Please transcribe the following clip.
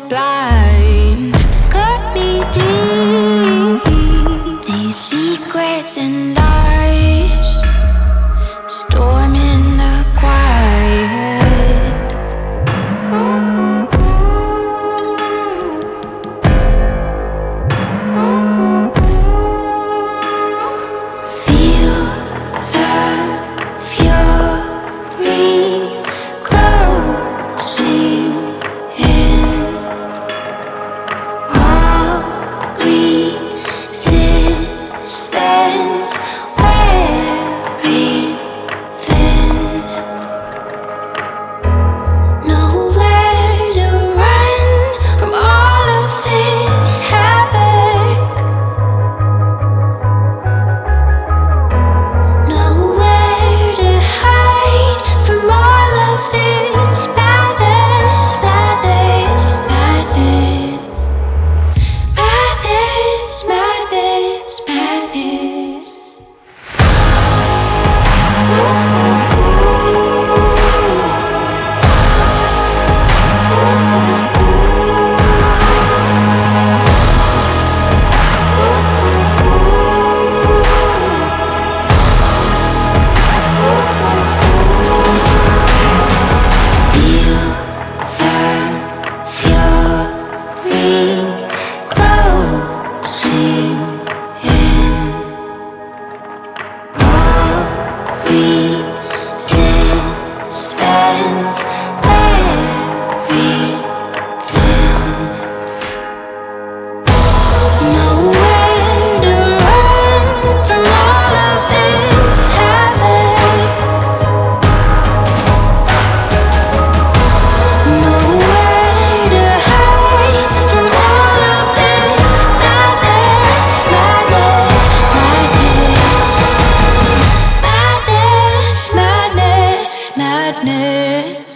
blind, cut me deep. These secrets and lies, storm in the quiet. Feel the fury closing in. All resistance wearing thin. Nowhere to run from all of this havoc. Nowhere to hide from all of this madness, madness, madness, madness, madness, feel the fury closing in. All resistance wearing thin. Nowhere to run from all of this havoc. Nowhere to hide from all of this madness, madness, madness, madness, madness, madness.